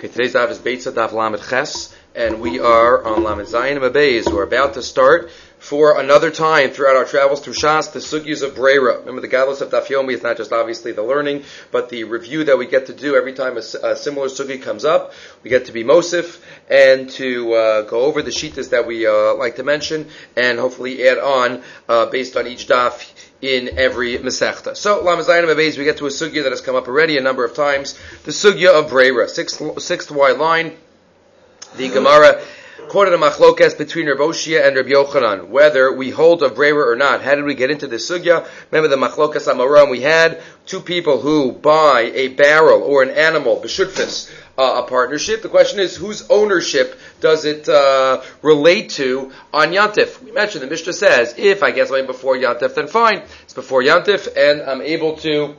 Okay, today's daf is Beitza Daf Lamed Ches, and we are on Lamed Zayin Mabeis. We're about to start for another time throughout our travels through Shas, the Sugyas of Breira. Remember, the Galus of Daf Yomi is not just obviously the learning, but the review that we get to do every time a similar Sugi comes up. We get to be Mosif and to go over the Shitas that we like to mention, and hopefully add on based on each daf in every Masechta. So, Lamed Zayin Mabeis, we get to a Sugya that has come up already a number of times, the Sugya of Breira, sixth wide line. The Gemara quoted a machlokas between Rav Oshia and Rav Yochanan, whether we hold of Breira or not. How did we get into this Sugya? Remember the machlokas Amoram, we had two people who buy a barrel or an animal, b'shutfis, a partnership. The question is, whose ownership does it relate to on Yantif? We mentioned, the Mishnah says, if I get something before Yantif, then fine. It's before Yantif, and I'm able to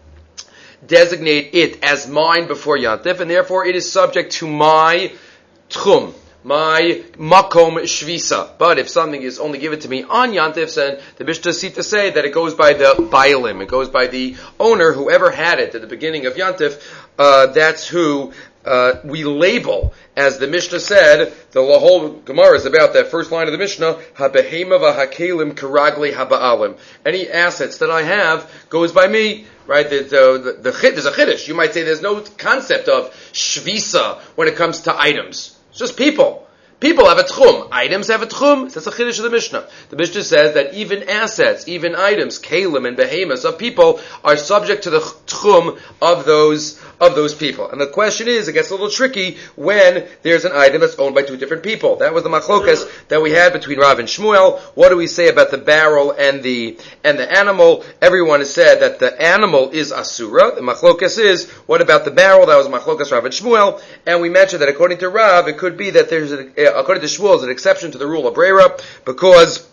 designate it as mine before Yantif, and therefore it is subject to my tchum, my makom shvisa. But if something is only given to me on Yantif, then the Mishnah seems to say that it goes by the bailim, it goes by the owner, whoever had it at the beginning of Yantif. That's who we label, as the Mishnah said. The whole Gemara is about that first line of the Mishnah, habehema v'hakelim karagli haba'alim. Any assets that I have goes by me. Right, there's a chiddush. You might say there's no concept of shvisa when it comes to items. It's just people. People have a tchum. Items have a tchum. That's a chiddush of the Mishnah. The Mishnah says that even assets, even items, kalim and behemoths of people are subject to the tchum of those people. And the question is, it gets a little tricky when there's an item that's owned by two different people. That was the machlokas that we had between Rav and Shmuel. What do we say about the barrel and the animal? Everyone has said that the animal is asura. The machlokas is, what about the barrel? That was machlokas Rav and Shmuel. And we mentioned that according to Rav, it could be that according to Shmuel, is an exception to the rule of Breira, because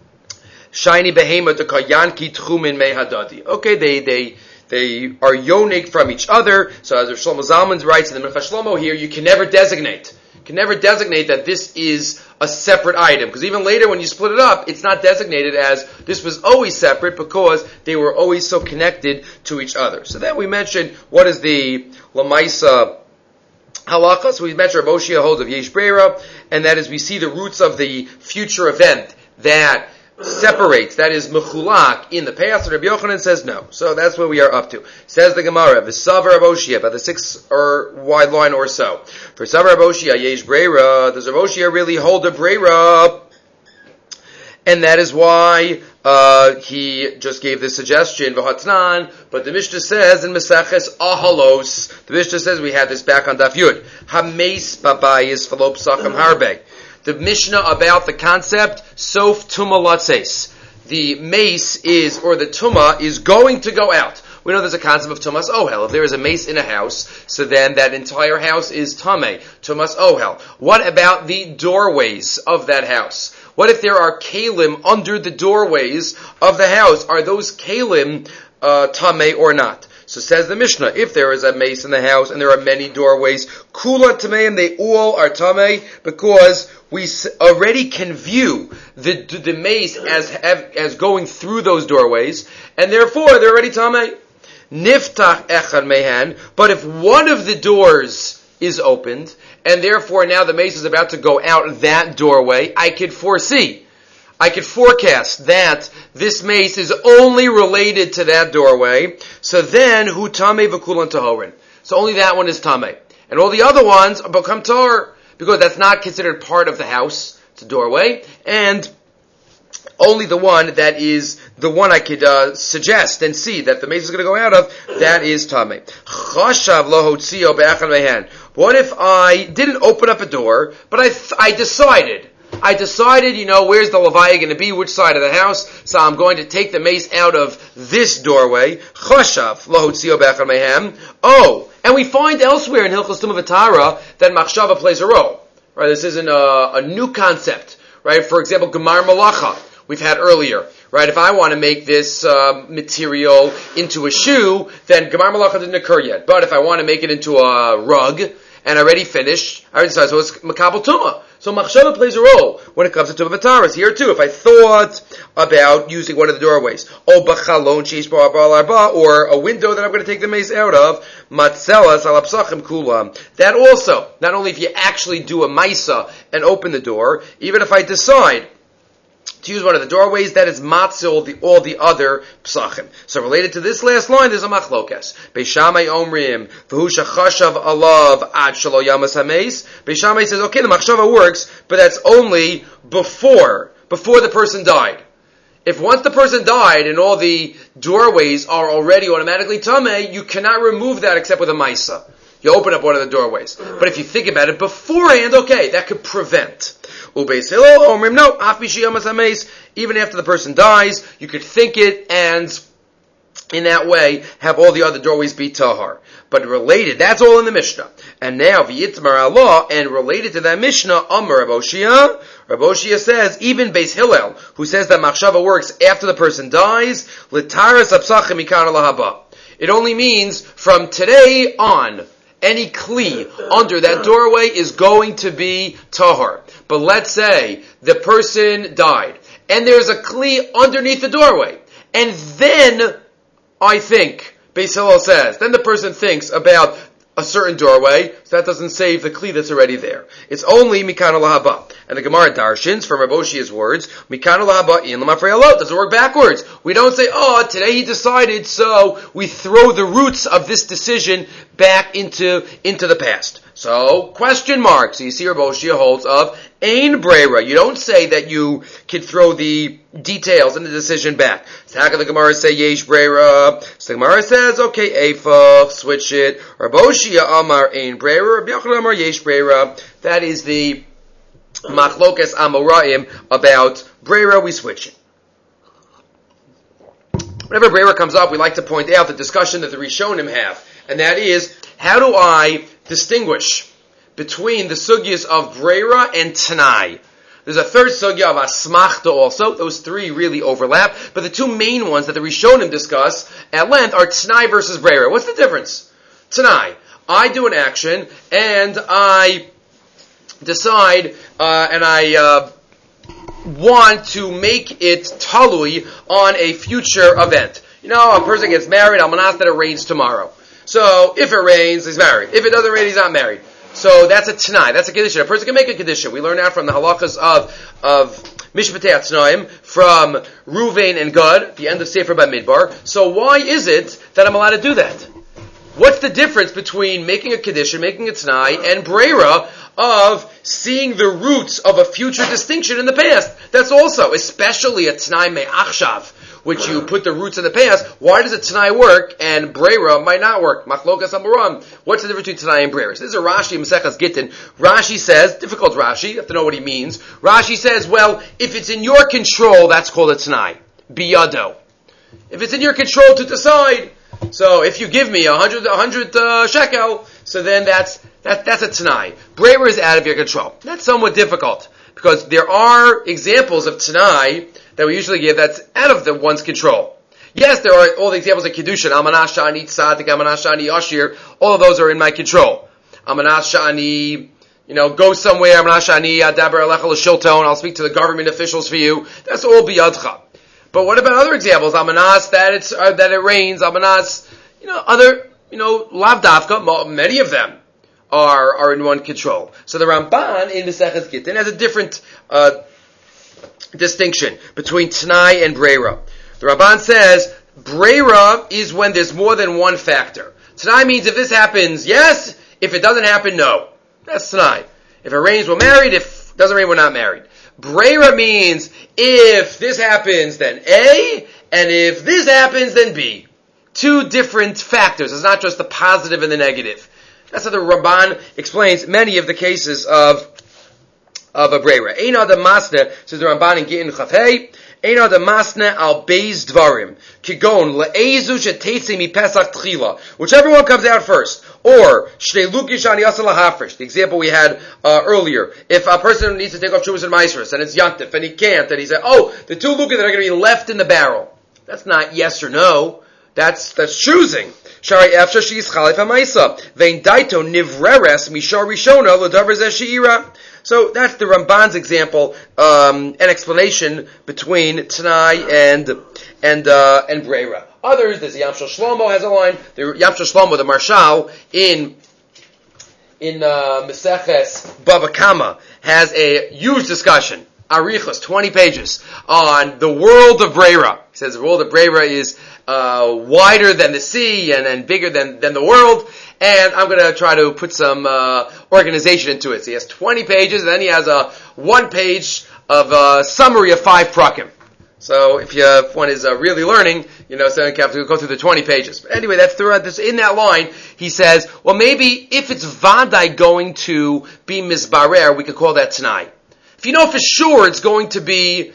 shiny behema to kayanki tchumin mehadadi. Okay, they are yonik from each other. So as Rav Shlomo Zalman writes in the Minchas Shlomo here, you can never designate. You can never designate that this is a separate item. Because even later when you split it up, it's not designated as this was always separate, because they were always so connected to each other. So then we mentioned what is the Lamaisa halacha. So we mentioned Rav Oshia holds of Yesh Breira, and that is we see the roots of the future event that separates, that is mechulak in the past, and Rabbi Yochanan says no. So that's what we are up to. Says the Gemara, V'savar Rav Oshia, about the 6 or wide line or so. For Savar Rav Oshia, Yesh Breira, does Rav Oshia really hold a Breira? And that is why he just gave this suggestion, v'hatnan, but the Mishnah says in Meseches Ahalos, the Mishnah says, we had this back on Daf Yud, Hameis babayis v'lo psachim harbe. The Mishnah about the concept, sof tuma latzeis. The mace is, or the tuma is going to go out. We know there's a concept of tumas ohel. If there is a mace in a house, so then that entire house is tameh, tumas ohel. What about the doorways of that house? What if there are kalim under the doorways of the house? Are those kalim tameh or not? So says the Mishnah, if there is a mace in the house and there are many doorways, kula tameh, and they all are tameh, because we already can view the mace as going through those doorways, and therefore they're already tameh. Niftach echad mehan, but if one of the doors is opened, and therefore now the mace is about to go out that doorway, I could forecast that this mace is only related to that doorway, so then hu tameh v'kulan tahorin. So only that one is tameh. And all the other ones become tahor, because that's not considered part of the house. It's a doorway, and only the one that is the one I could suggest and see that the mace is going to go out of, that is tameh. Chashav lo hotzio be'echad mehan. What if I didn't open up a door, but I decided, where's the levaya going to be, which side of the house, so I'm going to take the mace out of this doorway. Chashav lo hotzio be'echad mehan. Oh, and we find elsewhere in Hilchos Tumah V'Tahara that machshava plays a role. Right, this isn't a new concept. Right, for example, Gemar Malacha we've had earlier. Right, if I want to make this material into a shoe, then Gemar Malacha didn't occur yet. But if I want to make it into a rug, and I already finished. I already decided, so it's makabel tumah. So machshava plays a role when it comes to tumah b'taras. Here too, if I thought about using one of the doorways, or b'chalon sheish bo arba, or a window that I'm going to take the mace out of, matzelas al psachim kulam. That also, not only if you actually do a maisa and open the door, even if I decide to use one of the doorways, that is matzil all the other psachim. So related to this last line, there's a machlokes. Beishamai omrim v'hu shachashav alav ad shelo yamas hameis. Beishamai says, okay, the machshava works, but that's only before the person died. If once the person died and all the doorways are already automatically tameh, you cannot remove that except with a maisa. You open up one of the doorways. But if you think about it beforehand, okay, that could prevent. No, even after the person dies, you could think it and in that way have all the other doorways be tahar. But related, that's all in the Mishnah. And now, v'yitmar Allah, and related to that Mishnah, Amar Rav Oshia says, even Beis Hillel, who says that machshava works after the person dies, l'taras apsachim mikan lahaba. It only means from today on, any kli under that doorway is going to be tahar. But let's say the person died, and there's a kli underneath the doorway, and then I think, Beis Hillel says, then the person thinks about a certain doorway, so that doesn't save the kli that's already there. It's only mikan lahaba. And the Gemara darshins, from Rav Oshia's words, mikan lahaba in lamafrei alot. Doesn't work backwards. We don't say, oh, today he decided, so we throw the roots of this decision back into the past. So, question mark. So you see Rav Oshia holds of ein breira. You don't say that you can throw the details and the decision back. So how can the Gemara say yesh breira? So the Gemara says, okay, eifach, switch it. Rav Oshia amar ein breira, Rav Yochanan amar yesh breira. That is the machlokes amoraim about breira, we switch it. Whenever breira comes up, we like to point out the discussion that the Rishonim have, and that is, how do I distinguish between the sugyas of breira and tanai? There's a third sugya of asmachta also. Those three really overlap, but the two main ones that the Rishonim discuss at length are tanai versus breira. What's the difference? Tanai, I do an action, and I decide, and I want to make it talui on a future event. You know, a person gets married, I'm going to ask that it rains tomorrow. So, if it rains, he's married. If it doesn't rain, he's not married. So, that's a t'nai, that's a kedusha. A person can make a kedusha. We learn that from the halachas of Mishpatei Tznoim, from Ruvain and Gad, the end of Sefer Bamidbar. So, why is it that I'm allowed to do that? What's the difference between making a kedusha, making a t'nai, and breira of seeing the roots of a future distinction in the past? That's also, especially a t'nai me'achshav, which you put the roots in the past. Why does a t'nai work and breira might not work? Machlokas amoram. What's the difference between t'nai and breira? So this is a Rashi Maseches Gittin. Rashi says, difficult Rashi, you have to know what he means. Rashi says, well, if it's in your control, that's called a t'nai. Biyado. If it's in your control to decide, so if you give me 100 shekel, so then that's a t'nai. Breira is out of your control. That's somewhat difficult, because there are examples of t'nai that we usually give that's out of one's control. Yes, there are all the examples of Kiddushin, Amanah Shani Tzadik, Amanah Shani Ashir, all of those are in my control. Amanah Shani, go somewhere, Amanah Shani Adaber Alecha L'Shilton, I'll speak to the government officials for you. That's all biyadcha. But what about other examples? Amanas that it rains. Amanas, other, lavdavka. Many of them are in one control. So the Ramban in Maseches Gittin has a different distinction between T'nai and breira. The Ramban says breira is when there's more than one factor. T'nai means if this happens, yes. If it doesn't happen, no. That's T'nai. If it rains, we're married. If it doesn't rain, we're not married. Breira means if this happens, then A, and if this happens, then B. Two different factors. It's not just the positive and the negative. That's how the Ramban explains many of the cases of a breira. Eina de masne, says the Ramban in Gittin Chafei, Eina de masne al beis dvarim, kigon le'ezu shetetzi mi pesach tchila, whichever one comes out first. Or, Shnei Lukish Ani Yasa Lahafresh, the example we had earlier. If a person needs to take off Shuvas and Maisros, and it's Yantif, and he can't, and he said, the two Lukas that are going to be left in the barrel. That's not yes or no. That's choosing. Shari after she's chalif ha'maisa. Vein daito nivreres mishar rishona l'davar zeh she'ira. So that's the Ramban's example, an explanation between Tanai and Breira. Others, there's Yamshel Shlomo has a line. The Yamshel Shlomo, the Marshal in Meseches Baba Kama has a huge discussion, Arichos, 20 pages, on the world of Breira. He says the world of Breira is wider than the sea and bigger than the world. And I'm going to try to put some organization into it. So he has 20 pages, and then he has a 1 page of a summary of 5 prakim. So if one is really learning, so you have to go through the 20 pages. But anyway, that's in that line. He says, well, maybe if it's vadai going to be mizbarer, we could call that Tanai. If you know for sure it's going to be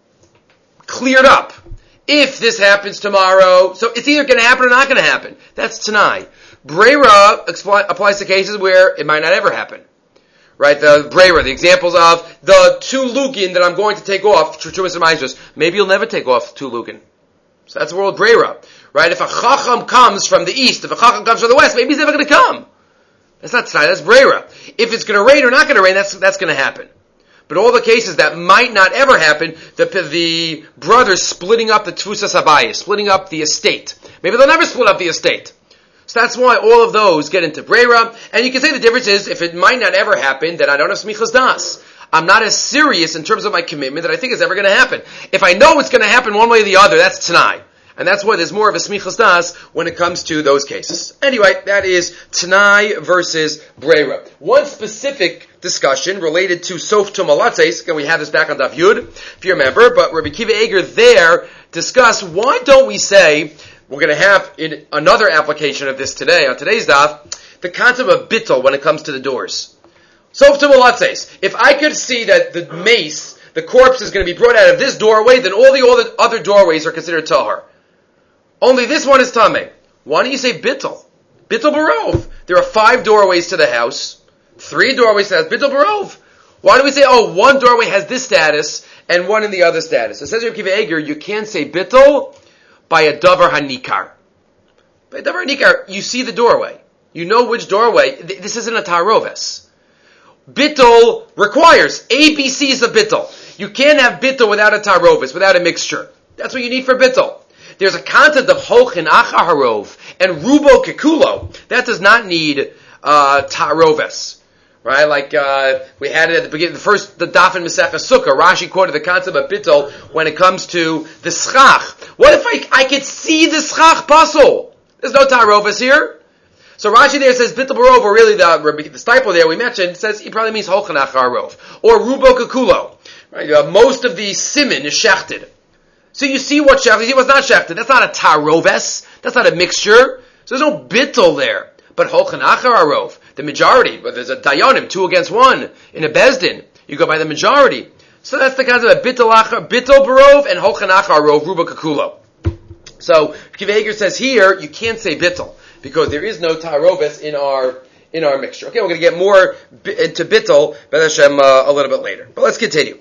cleared up. If this happens tomorrow, so it's either going to happen or not going to happen. That's Tanai. Breira applies to cases where it might not ever happen. Right? The Breira, the examples of the 2 lugin that I'm going to take off, maybe you'll never take off 2 lugin. So that's the world Breira. Right? If a chacham comes from the east, if a chacham comes from the west, maybe he's never going to come. That's not Tanai, that's Breira. If it's going to rain or not going to rain, that's going to happen. But all the cases that might not ever happen, the brothers splitting up the Tfusas Habayis, splitting up the estate. Maybe they'll never split up the estate. So that's why all of those get into Breira. And you can say the difference is, if it might not ever happen, then I don't have Smichas Das. I'm not as serious in terms of my commitment that I think is ever going to happen. If I know it's going to happen one way or the other, that's Tanai. And that's why there's more of a Smichas Das when it comes to those cases. Anyway, that is Tanai versus Breira. One specific discussion related to Sof Tumalatzes, again we have this back on Daf Yud, if you remember, but Rabbi Kiva Eger there discussed, why don't we say, we're going to have in another application of this today, on today's Daf, the concept of bittul when it comes to the doors. Sof Tumalatzes, if I could see that the mace, the corpse is going to be brought out of this doorway, then all the other doorways are considered tahar. Only this one is tameh. Why don't you say bittul? Bittul barov. There are 5 doorways to the house, 3 doorways to the house. Bittul barov. Why do we say, one doorway has this status and one in the other status? It says Rabbi Kiva Eger, you can't say bittul by a davar hanikar. By a davar hanikar, you see the doorway. You know which doorway. This isn't a taroves. Bittul requires ABCs of bittul. You can't have bittul without a taroves, without a mixture. That's what you need for bittul. There's a concept of hochin achaharov and rubo kekulo. That does not need taroves. Right? Like, we had it at the beginning, the daf in Maseches Sukkah. Rashi quoted the concept of bittul when it comes to the schach. What if I could see the schach puzzle? There's no taroves here. So Rashi there says bittul barov, or really the stipler there we mentioned, says he probably means hochin achaharov. Or rubo kekulo. Right? Most of the siman is shechted. So you see what shechted, you see what's not shechted. That's not a taroves. That's not a mixture. So there's no bittul there. But hochin achararov, the majority, but there's a dayanim, 2 against 1, in a bezdin, you go by the majority. So that's the concept of bittul barov and hochin achararov, ruba kakulo. So Kiva Eger says here, you can't say bittul, because there is no taroves in our mixture. Okay, we're going to get more into bittul, B'ez Hashem, a little bit later. But let's continue.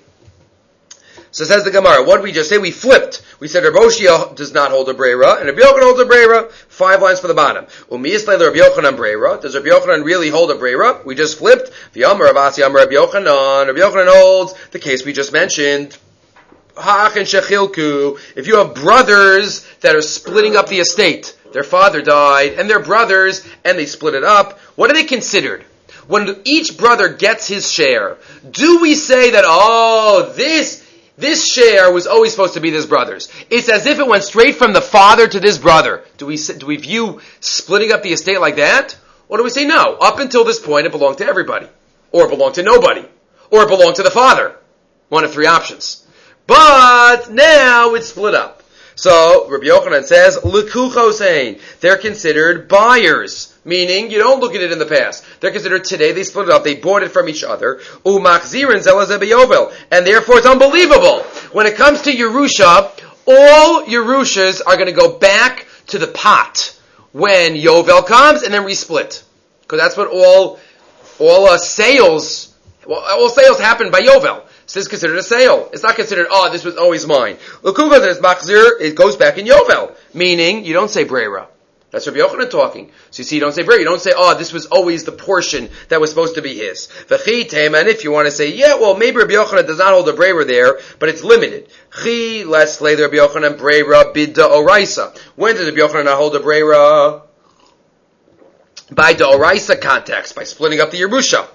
So says the Gemara, what did we just say? We flipped. We said Rabbi Oshia does not hold a breira, and Rabbi Yochanan holds a breira. 5 lines for the bottom. U'miyislei Rabbi Yochanan breira. Does Rabbi Yochanan really hold a breira? We just flipped. V'yamar Avasi Amar Rabbi Yochanan. Rabbi Yochanan holds the case we just mentioned. Ha'ach and shechilku. If you have brothers that are splitting up the estate, their father died, and they're brothers, and they split it up, what are they considered? When each brother gets his share, do we say that, this share was always supposed to be this brother's? It's as if it went straight from the father to this brother. Do we view splitting up the estate like that? Or do we say no? Up until this point, it belonged to everybody. Or it belonged to nobody. Or it belonged to the father. One of 3 options. But now it's split up. So, Rabbi Yochanan says, L'kuchosein. They're considered buyers. Meaning, you don't look at it in the past. They're considered today, they split it up, they bought it from each other. Umachzirin zelazeh. And therefore it's unbelievable. When it comes to Yerusha, all Yerushas are going to go back to the pot when Yovel comes and then resplit. Because that's what all sales happen by Yovel. So this is considered a sale. It's not considered, this was always mine. L'kuva, there's machzir, it goes back in Yovel. Meaning, you don't say breira. That's Rabbi Yochanan talking. So you see, you don't say breira. You don't say, this was always the portion that was supposed to be his. And if you want to say, maybe Rabbi Yochanan does not hold a breira there, but it's limited. Chi, let's lay the Rabbi Yochanan breira bidda oraisa. When did Rabbi Yochanan not hold a breira? By the oraisa context, by splitting up the Yerusha.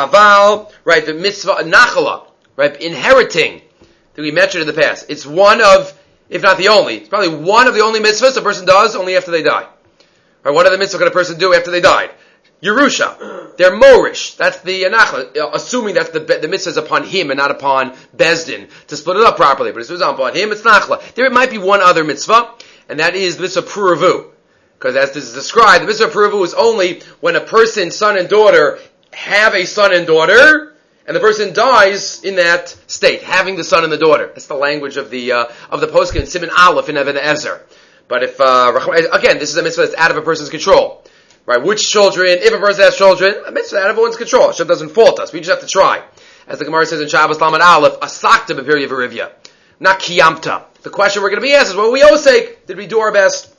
Aval, right, the mitzvah nachala, right, inheriting, that we mentioned in the past. It's one of, if not the only, it's probably one of the only mitzvahs a person does only after they die. Or what other mitzvah can a person do after they died? Yerusha. They're morish. That's the nachla, assuming that the mitzvah is upon him and not upon Bezdin, to split it up properly. But if it's upon him, it's nachla. There might be one other mitzvah, and that is the mitzvah puravu. Because as this is described, the mitzvah puravu is only when a person's son and daughter have a son and daughter, and the person dies in that state, having the son and the daughter. That's the language of the poskim in Siman Aleph in Even Ezer. But if again, this is a mitzvah that's out of a person's control, right? Which children? If a person has children, a mitzvah out of one's control. Hashem doesn't fault us. We just have to try. As the Gemara says in Shabbos Lamed Aleph, asakta b'pirya v'rivya, not kiyamta. The question we're going to be asked is, well, we osek, did we do our best?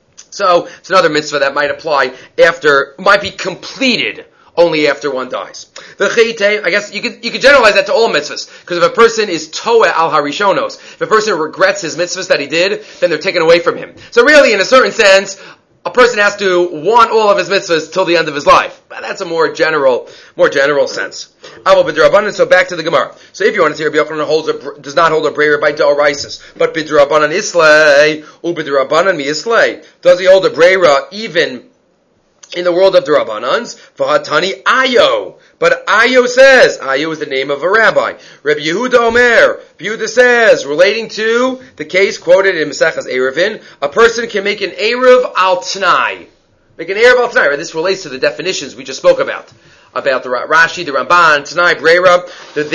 So it's another mitzvah that might apply might be completed only after one dies. The chayte, I guess you could generalize that to all mitzvahs, because if a person is toeh al harishonos, if a person regrets his mitzvahs that he did, then they're taken away from him. So really, in a certain sense, a person has to want all of his mitzvahs till the end of his life. But that's a more general sense. So back to the Gemara. So if you want to see Rabbi Yochanan does not hold a breira by da'oraisis, but b'drabanan islay, u'b'drabanan mi islay. Does he hold a breira even in the world of Durabanans? V'hatani Ayo. But Ayo says, Ayo is the name of a rabbi. Rabbi Yehuda Omer, Yehuda says, relating to the case quoted in Maseches Eruvin, a person can make an Eruv al Tnai. Make an Eruv al Tnai. Right? This relates to the definitions we just spoke about the Rashi, the Ramban, Tanai, Breira.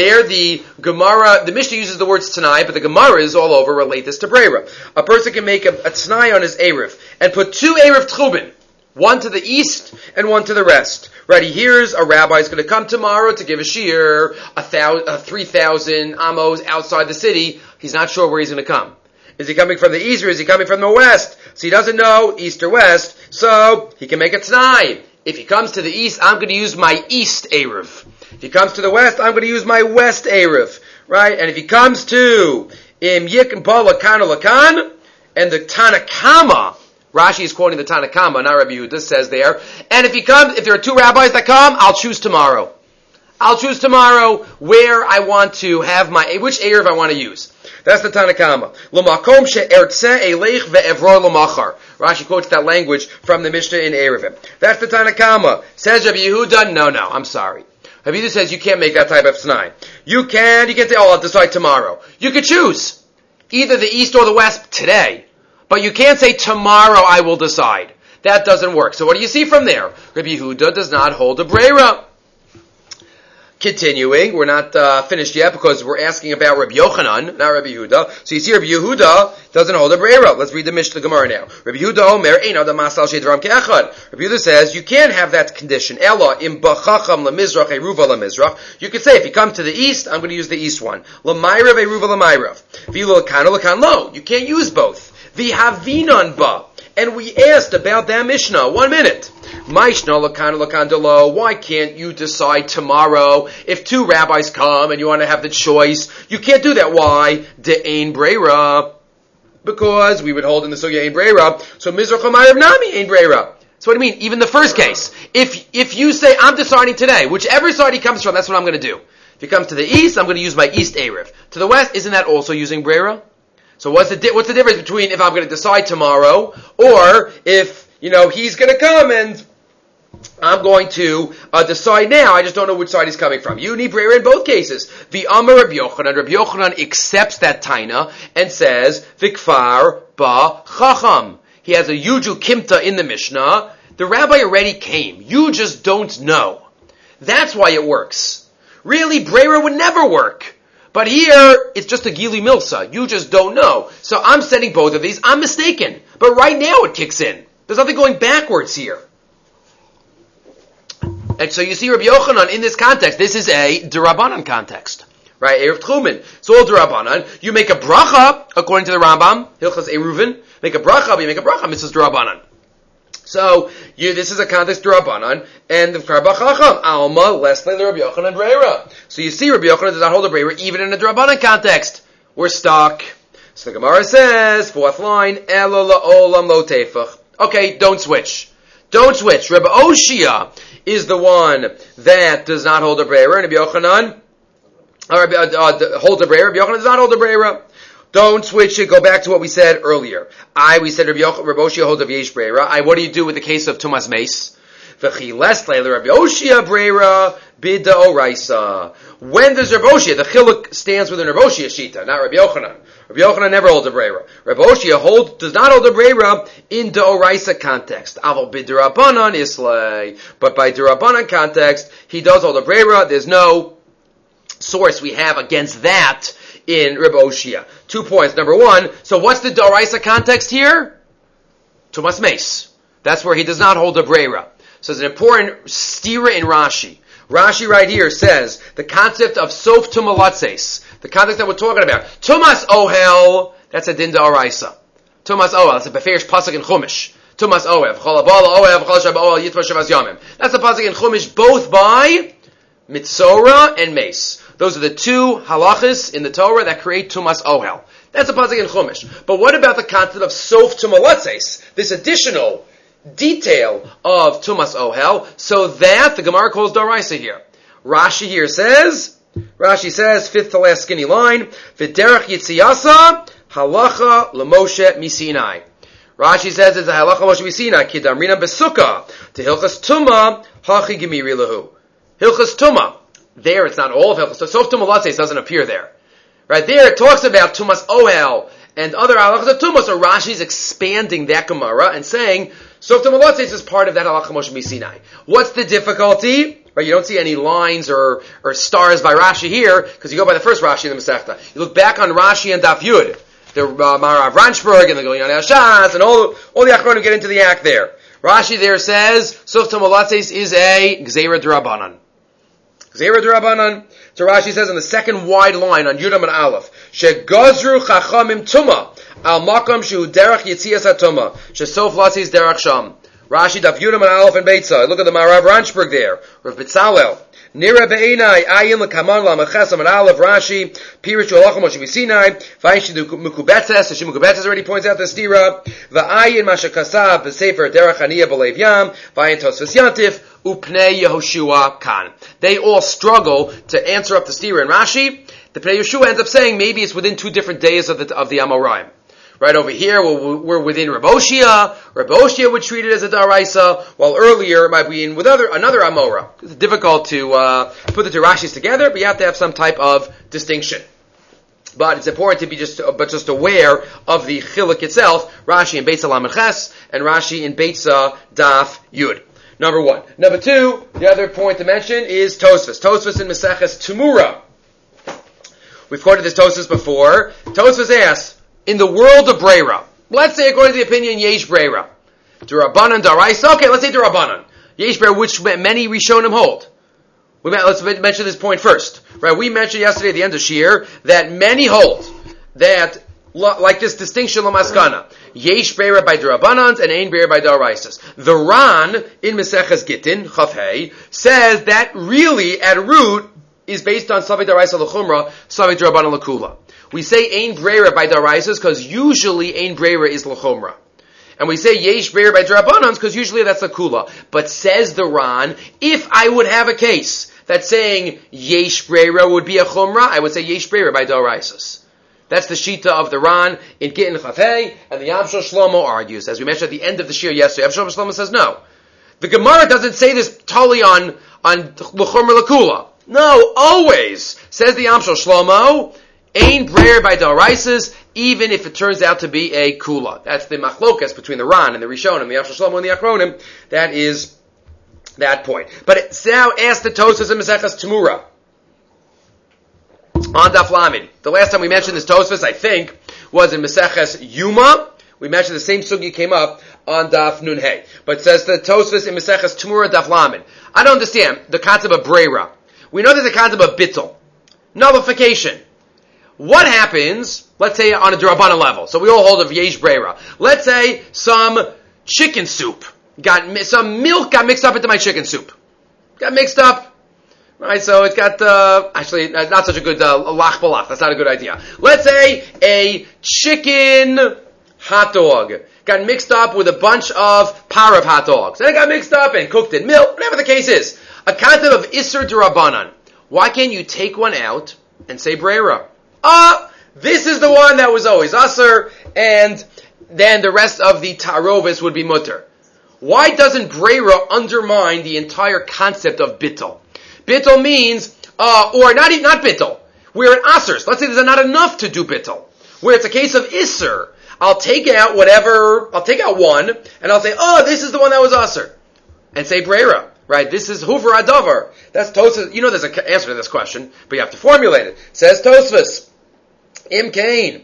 The Gemara, the Mishnah uses the words Tanai, but the Gemara is all over relate this to Breira. A person can make a Tanai on his Eruv and put two Eruv Tchubin, one to the east and one to the west. Right, he hears a rabbi is going to come tomorrow to give a shiur, 3,000 amos outside the city. He's not sure where he's going to come. Is he coming from the east or is he coming from the west? So he doesn't know east or west, so he can make a t'nai. If he comes to the east, I'm going to use my east Eruv. If he comes to the west, I'm going to use my west Eruv. Right, and if he comes to Im Yik Ba Lakan Lakan, and the Tanakama, Rashi is quoting the Tanakama, not Rabbi Yehuda, says there. And if there are two rabbis that come, I'll choose tomorrow. I'll choose tomorrow where I want to have which Eruv I want to use. That's the Tanakama. L'makom she'ertze eleich ve'evror l'machar. Rashi quotes that language from the Mishnah in Eruvin. That's the Tanakama. Says Rabbi Yehuda, no, I'm sorry. Rabbi Yehuda says you can't make that type of t'nai. You can say, I'll decide tomorrow. You could choose either the east or the west today. But you can't say, tomorrow I will decide. That doesn't work. So what do you see from there? Rabbi Yehuda does not hold a breira. Continuing, we're not finished yet because we're asking about Rabbi Yochanan, not Rabbi Yehuda. So you see Rabbi Yehuda doesn't hold a breira. Let's read the Mishnah Gemara now. Rabbi Yehuda Omer, Ein Adam Masal Shedram Ke'echad. Rabbi Yehuda says, you can't have that condition. Ella, im bachacham lemizrach, eruva lemizrach. You could say, if you come to the east, I'm going to use the east one. L'mayrav, eruva l'mayrav. V'ilo l'kan, l'kan lo. You can't use both. V'havinan ba. And we asked about that Mishnah. 1 minute. Why can't you decide tomorrow? If two rabbis come and you want to have the choice, you can't do that. Why? De'ein breira. Because we would hold in the sugya ein breira. So mizrach ha'mayrav nami ein breira. So what do you mean? Even the first case. If you say, I'm deciding today, whichever side he comes from, that's what I'm going to do. If he comes to the east, I'm going to use my east Eruv. To the west, isn't that also using breira? So what's the difference between if I'm going to decide tomorrow or if, he's going to come and I'm going to decide now. I just don't know which side he's coming from. You need breira in both cases. The Amar Rabbi Yochanan. Rabbi Yochanan accepts that taina and says, Vikfar ba chacham. He has a yuju kimta in the Mishnah. The rabbi already came. You just don't know. That's why it works. Really, breira would never work. But here, it's just a gili milsa. You just don't know. So I'm setting both of these. I'm mistaken. But right now it kicks in. There's nothing going backwards here. And so you see Rabbi Yochanan in this context. This is a D'Rabbanan context. Right? Erev Tchumen. It's all D'Rabbanan. You make a bracha, according to the Rambam, Hilchas Eruvin. Make a bracha, but you make a bracha, Mrs. D'Rabbanan. So, this is a context D'Rabbanan, and the Karbach Chacham, Alma, Leslie, Rabbi Yochanan, Breira. So you see, Rabbi Yochanan does not hold a Breira, even in a D'Rabbanan context. We're stuck. So the Gemara says, fourth line, Elo la'olam lo tefach. Okay, don't switch. Don't switch. Rabbi Oshia is the one that does not hold a Breira, and Rabbi Yochanan holds a Breira. Rabbi Yochanan does not hold a Breira. Don't switch it. Go back to what we said earlier. We said Rabbi Oshia holds of Yesh Breira. What do you do with the case of Tumas Meis? V'chi lesle Rabbi Oshia Breira bida oraisa. When does Rabbi Oshia? The chiluk stands within Rabbi Oshia shita, not Rabbi Yochanan. Rabbi Yochanan never holds a Breira. Rabbi Oshia does not hold a Breira in the oraisa context. Aval b'derabanan islay. But by derabanan context, he does hold a Breira. There's no source we have against that in Rabbi Oshia. 2 points. Number one, so what's the Doraisa context here? Tumas Meis. That's where he does not hold a Breira. So it's an important stira in Rashi. Rashi right here says the concept of Sof Tumalatses, the context that we're talking about. Tumas Ohel, that's a din Doraisa. Tumas Ohel, that's a Beferish Pasuk in Chumash. Tumas Ohel, Cholabala Ohel, Chol Ohel, Yitva Shavas Yomim. That's a Pasuk in Chumash, both by Mitzora and Meis. Those are the two halachas in the Torah that create Tumas Ohel. That's a pasuk in Chumash. But what about the concept of Sof Tumalatzes? This additional detail of Tumas Ohel, so that the Gemara calls Doraisa here. Rashi says, fifth to last skinny line, V'derech Yitziyasa, halacha l'Moshe misinai. Rashi says it's a halacha Moshe misinai, kidamrina besukkah, to Hilchas Tuma, hachi gemiri lehu. Hilchas Tuma. There, it's not all of Hilchas. So Sof Tumalatses doesn't appear there. Right there, it talks about Tumas Ohel and other halachas of Tumas. So Rashi's expanding that Gemara and saying Sof Tumalatses is part of that halacha Moshe Misinai. What's the difficulty? Right, you don't see any lines or stars by Rashi here because you go by the first Rashi in the Masechta. You look back on Rashi and Daf Yud, the Marav Ranchberg and the Gilyon Hashas and all the Achronim get into the act there. Rashi there says Sof Tumalatses is a Gzeira D'Rabbanan. Zera D'Rabbanan. So Rashi says in the second wide line on Yudam and Aleph, Shegazru Chachamim Tuma Al Makam Shu Derech Yitzias HaTuma Shesof Latsis Derech Sham. Rashi Daf Yudam and Aleph and Beitzah. Look at the Marav Ranchberg there. Rav Bitzalel. Nira Be'enai Ayin L'Kaman L'Amachesam and Aleph Rashi Pirish Olachim Moshe Misinai Vayishidu Mukubetzes. Hashem Mukubetzes already points out the stira. Va'ayin Mashakasav B'Sefer Derech Aniyah B'Leiv Yam Vayin Tosfos Yantif Upnei Yehoshua Kan. They all struggle to answer up the stira in Rashi. The Pnei Yehoshua ends up saying maybe it's within 2 different days of the Amoraim. Right over here, we're within Rabbi Oshia. Rabbi Oshia would treat it as a Daraisa, while earlier it might be in with another Amora. It's difficult to put the two Rashis together, but you have to have some type of distinction. But it's important to be just aware of the chiluk itself, Rashi in Beitza Lamed Ches, and Rashi in Beitza Daf Yud. Number one. Number two, the other point to mention is Tosfos. Tosfos in Maseches Tumura. We've quoted this Tosfos before. Tosfos asks, in the world of Breira, let's say according to the opinion, Yesh Breira. D'Rabbanan, D'Oraisa. Okay, let's say D'Rabbanan. Yesh Breira, which many Rishonim hold. Let's mention this point first. Right, we mentioned yesterday at the end of Shir that many hold that, like this distinction Lamaskana, Yesh Breira by D'Rabbanans and Ein Breira by D'Oraisas. The Ran in Maseches Gittin, Chaf Hei, says that really at root is based on Savik D'Oraisa L'Chumra, Savik D'Rabbanan L'Kula. We say Ein Breira by D'Oraisas because usually Ein Breira is L'Chumra. And we say Yesh Breira by D'Rabbanans because usually that's a Kula. But says the Ran, if I would have a case that's saying Yesh Breira would be a Chumra, I would say Yesh Breira by D'Oraisas. That's the Shita of the Ran in Gittin Chafei, and the Yamshel Shlomo argues, as we mentioned at the end of the Shir yesterday. Yamshel Shlomo says no. The Gemara doesn't say this totally on L'Chumra L'Kula. No, always, says the Yamshel Shlomo, Ein Breira by D'Oraisas, even if it turns out to be a Kula. That's the Machlokas between the Ran and the Rishonim, the Yamshel Shlomo and the Achronim. That is that point. But it's now asked the Tosfos in Maseches Tumura. On Daf Lamed. The last time we mentioned this Tosfos, I think, was in Maseches Yuma. We mentioned the same sugi came up on Daf Nun Hey. But it says the Tosfos in Maseches Tumura Daf Lamed. I don't understand the concept of Breira. We know there's a concept of Bittul. nullification. What happens, let's say on a D'Rabbanan level, so we all hold of Yesh Breira. Let's say some chicken soup, some milk got mixed up into my chicken soup. Got mixed up, right? So it's got, actually, not such a good, lach balach, that's not a good idea. Let's say a chicken hot dog got mixed up with a bunch of parav hot dogs. And it got mixed up and cooked in milk, whatever the case is. A concept of Isser D'Rabbanan. Why can't you take one out and say Breira? This is the one that was always Asr, and then the rest of the Tarovis would be Mutter. Why doesn't Breira undermine the entire concept of Bittul? Bittul means, or not Bittul. We're at Asrs. Let's say there's not enough to do Bittul. Where it's a case of Isser. I'll take out one, and I'll say, this is the one that was Asr. And say Breira. Right? This is Huvra Adavar. That's Tosfos. You know there's an answer to this question, but you have to formulate it. Says Tosfos. Im Kain.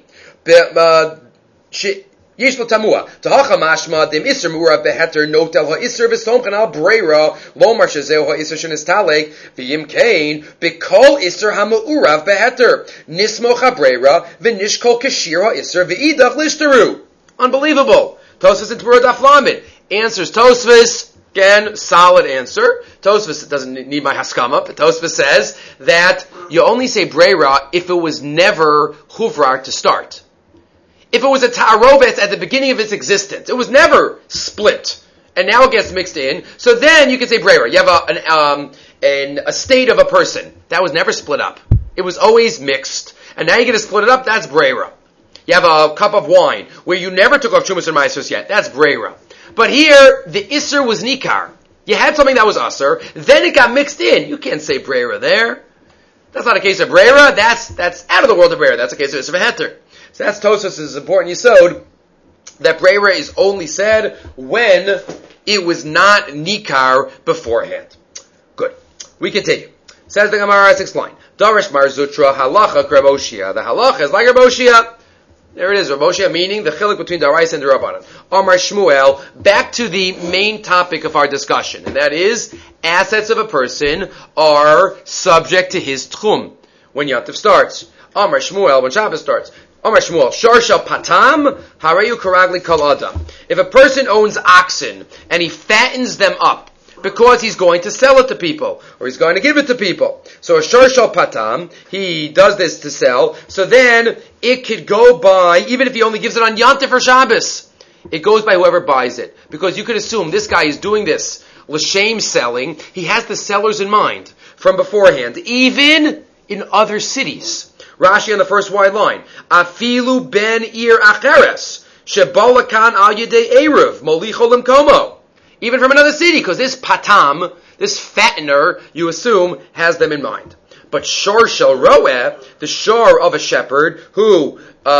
Yesh lo tamua. Tahacha mashma dem iser murav beheter notel ha-iser v'stomchen al breira lomar shezeu ha-iser shenistalek v'yim kain b'kol iser ha-ma'urav beheter nismoch ha-breira v'nishkol kashir ha-iser v'idach lishtaru. Unbelievable. Tosfos in Tmura Daf Lamed. Answers Tosfos. Again, solid answer. Tosfos doesn't need my haskama, but Tosfos says that you only say breira if it was never huvrar to start. If it was a ta'arovet at the beginning of its existence, it was never split, and now it gets mixed in, so then you can say breira. You have a state of a person that was never split up. It was always mixed, and now you're going to split it up, that's breira. You have a cup of wine where you never took off Shumas and Maisos yet, that's breira. But here, the Isser was Nikar. You had something that was Asr, then it got mixed in. You can't say Breira there. That's not a case of Breira, that's out of the world of Breira. That's a case of Isser V'heter. So that's Tosfos' important yisod, that Breira is only said when it was not Nikar beforehand. Good. We continue. Says the Gemara, 6th line. Darish Mar Zutra halacha Raboshia. The halacha is like Raboshia. There it is, Raboshia, meaning the chiluk between Darais and the Rabbanan. Amar Shmuel, back to the main topic of our discussion, and that is, assets of a person are subject to his tchum when Yantif starts. Amar Shmuel, when Shabbos starts. Amar Shmuel, Shar shel patam, harayu karagli kol adam. If a person owns oxen, and he fattens them up, because he's going to sell it to people, or he's going to give it to people. So a shor shel patam, he does this to sell, so then it could go by, even if he only gives it on Yantif or Shabbos, it goes by whoever buys it. Because you could assume this guy is doing this l'shem selling, he has the sellers in mind from beforehand, even in other cities. Rashi on the first wide line, Afilu ben ir acheres, shebalakan al yedei eruv, molicho limkomo. Even from another city, because this patam, this fattener, you assume, has them in mind. But shor shel roeh, the shor of a shepherd, who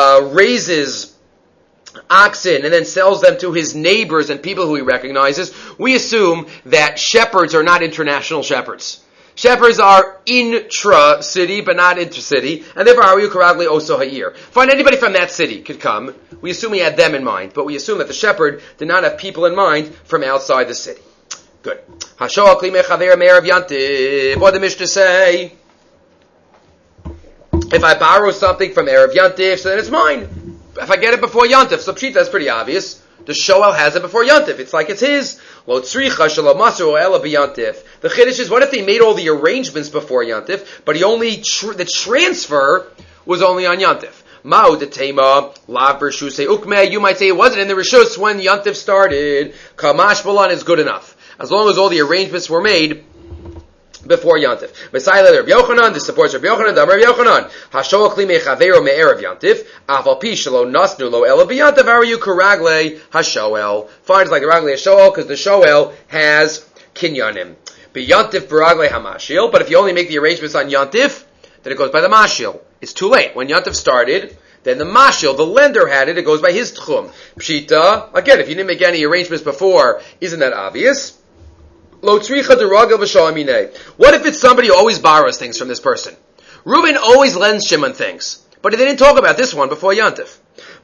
raises oxen and then sells them to his neighbors and people who he recognizes, we assume that shepherds are not international shepherds. Shepherds are intra-city, but not inter-city, and therefore, Harayu Karagli Oso Ha'ir. Find anybody from that city could come. We assume he had them in mind, but we assume that the shepherd did not have people in mind from outside the city. Good. Hashoah Kli Mechaver Me'erev Yantiv. What did the Mishnah say? If I borrow something from Erev Yantiv, so then it's mine. If I get it before Yantiv, so Pshita, that's pretty obvious. The Shoel has it before Yantif. It's like it's his. Lo tzricha shelo masu ela b'Yantif. The Chiddush is, what if they made all the arrangements before Yantif, but he only, the transfer was only on Yantif? Ma'u detema, lav b'rshusei ukmeh. You might say it wasn't in the Rishus when Yantif started. Kamash balan is good enough. As long as all the arrangements were made before Yantif. Messiah Rabbi Yochanan, this supports Rabbi Yochanan, Rabbi Yochanan. Hashoel kli mechaveiro me'erev Yantif, afal pi shelo nasnu lo ela b'Yantif, harayu karagle hashoel. Finds like the ragle hashoel, because the shoel has kinyanim. B'Yantif b'ragle hamashil, but if you only make the arrangements on Yantif, then it goes by the mashil. It's too late. When Yantif started, then the mashil, the lender had it, it goes by his tchum. Pshita, again, if you didn't make any arrangements before, isn't that obvious? What if it's somebody who always borrows things from this person? Reuben always lends Shimon things, but they didn't talk about this one before Yantif.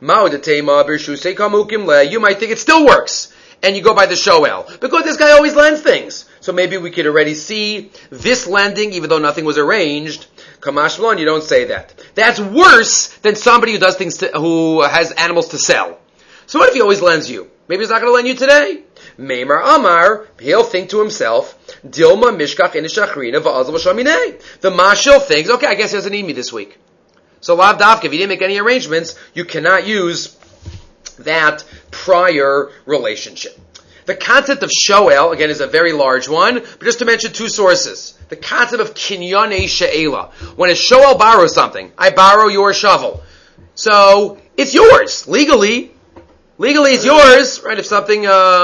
You might think it still works, and you go by the Shoel, because this guy always lends things. So maybe we could already see this lending, even though nothing was arranged, Kamashmalon, you don't say that. That's worse than somebody who does things who has animals to sell. So what if he always lends you? Maybe he's not going to lend you today. Meimar Amar, he'll think to himself, Dilma Mishkach Inishachrina Va'azal V'Shamine. The Mashal thinks, okay, I guess he doesn't need me this week. So Lav Davka, if you didn't make any arrangements, you cannot use that prior relationship. The concept of shoel, again, is a very large one, but just to mention two sources. The concept of kinyane she'ela. When a shoel borrows something, I borrow your shovel. So, it's yours. Legally it's yours, right? If something,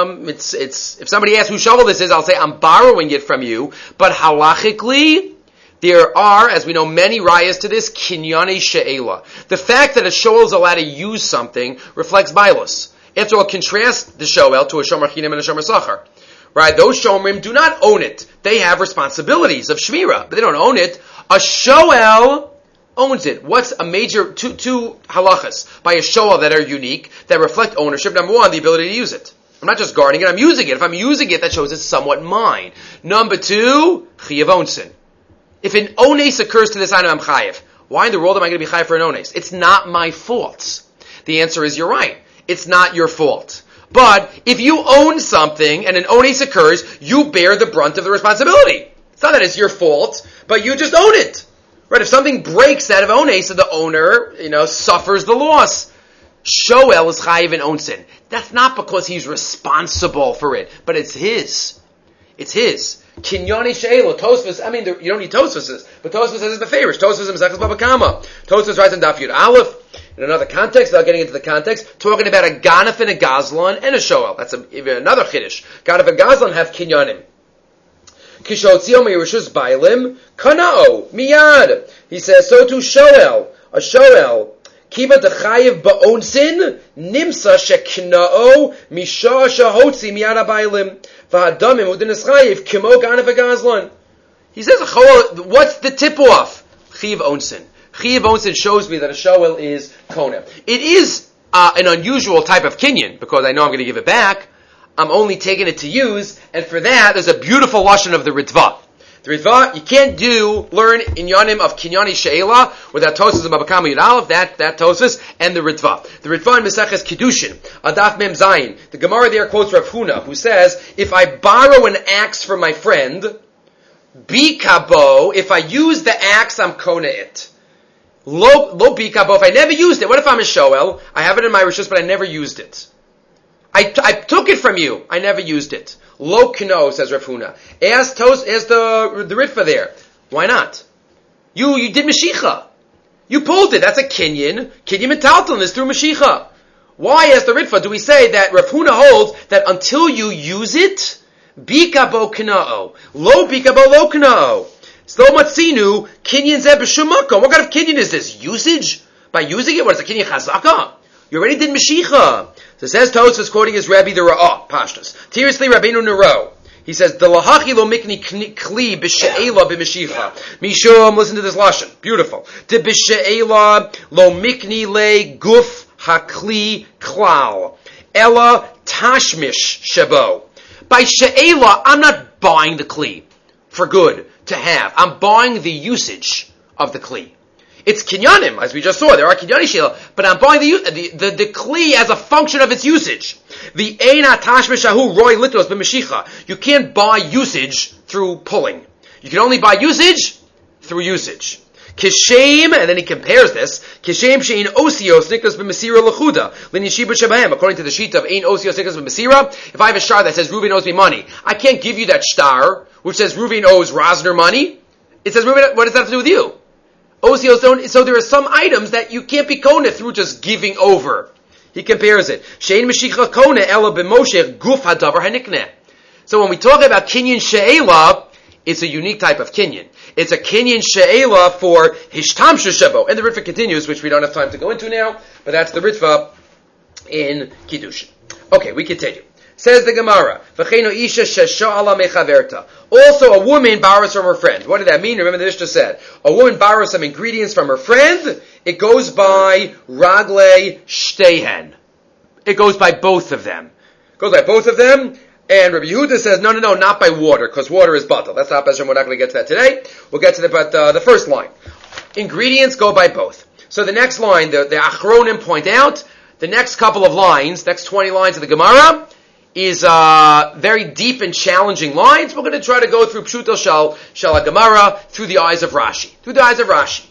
if somebody asks whose shovel this is, I'll say, I'm borrowing it from you. But halachically, there are, as we know, many rayas to this, kinyane she'ela. The fact that a shoel is allowed to use something reflects bailus. After all, contrast the shoel to a shomer chinam and a shomer sachar. Right? Those shomrim do not own it. They have responsibilities of shmira, but they don't own it. A shoel owns it. What's a major, two halachas by a shoel that are unique, that reflect ownership? Number one, the ability to use it. I'm not just guarding it, I'm using it. If I'm using it, that shows it's somewhat mine. Number two, chiyav onsin. If an ones occurs to this item, I'm chayiv. Why in the world am I going to be chayiv for an ones? It's not my fault. The answer is you're right. It's not your fault. But if you own something and an ones occurs, you bear the brunt of the responsibility. It's not that it's your fault, but you just own it. Right? If something breaks out of ones, so the owner, suffers the loss. Shoel is chayiv in onsin. That's not because he's responsible for it, but it's his. It's his. Kinyani she'ela, Tosfos, you don't need Tosfos, but Tosfos says it's the favorites. Tosfos in Mesechus Baba Kama. Tosfos writes in Daf Yud Aleph, in another context, without getting into the context, talking about a ganef and a gazlan and a shoel. That's even another chiddush. Ganef and gazlan have kinyanim. Kishotzio me'yerushes bailim, kanao, miyad. He says, so too shoel, a shoel, kiva dechayiv ba'onsin, nimsa sheknao, misha shahotzi miyad bailim. He says, what's the tip-off? Chiv onsin. Chiv onsin shows me that a shoel is kona. It is an unusual type of kinyan, because I know I'm going to give it back. I'm only taking it to use, and for that, there's a beautiful lashon of the Ritva. The Ritva, you can't learn inyanim of kinyani she'ela without Tosfos and Baba Kama Yud Aleph, that Tosfos, and the Ritva. The Ritva in Meseches Kiddushin, Adaf Mem Zayin, the Gemara there quotes Rav Huna, who says, if I borrow an axe from my friend, bikabo, if I use the axe, I'm kona it. Lo bikabo, if I never used it, what if I'm a shoel? I have it in my rishus, but I never used it. I took it from you, I never used it. Lo kino, says Rav Huna. Ask the Ritva there. Why not? You did Mashicha. You pulled it. That's a kinyan. Kinyan metalton is through Mashicha. Why, as the Ritva, do we say that Rav Huna holds that until you use it, bikabo kinao. Lo bikabo lo kinao. Slo matzinu, kinyan zeh b'shumako. What kind of kinyan is this? Usage? By using it, what is a kinyan chazaka? You already did Mashicha. So says Tosfos, quoting his Rabbi the Ra'ah, Pashtus. Seriously, Rabbeinu Nero. He says, the lahachi lo mikni kli b'she'ela b'mashicha. Mishum, listen to this lashon. Beautiful. De b'she'ela lo mikni le guf hakli klal. Ela tashmish shabo. By she'ela, I'm not buying the kli for good, to have. I'm buying the usage of the kli. It's kinyanim, as we just saw. There are kinyani she'ela, but I'm buying the kli as a function of its usage. The eina tashmishahu roy litros b'mashicha. You can't buy usage through pulling. You can only buy usage through usage. Kishem, and then he compares this. Kishem she'in osios nikos b'masira lechuda l'nishiba shebahem. According to the sheet of ein osios nikos b'masira, if I have a shtar that says Reuven owes me money, I can't give you that shtar which says Reuven owes Rosner money. It says Reuven. What does that have to do with you? Osios don't. So there are some items that you can't be kona through just giving over. He compares it. Shein Mashicha kona ela b'moshech guf hadavar hanikneh. So when we talk about kinyan she'ela, it's a unique type of kinyan. It's a kinyan she'ela for hishtam sheshabo. And the Ritva continues, which we don't have time to go into now, but that's the Ritva in Kiddushin. Okay, we continue. Says the Gemara, V'cheinu isha shesha'ala mechaverta. Also, a woman borrows from her friend. What did that mean? Remember the Mishnah said, a woman borrows some ingredients from her friend. It goes by ragle shtehen. It goes by both of them. It goes by both of them. And Rabbi Yehuda says, no, not by water, because water is batal. That's not Bezrim. We're not going to get to that today. We'll get to the first line. ingredients go by both. So the next line, the Achronim point out, the next couple of lines, next 20 lines of the Gemara, is very deep and challenging lines. We're going to try to go through Pshuto Shal Gemara through the eyes of Rashi.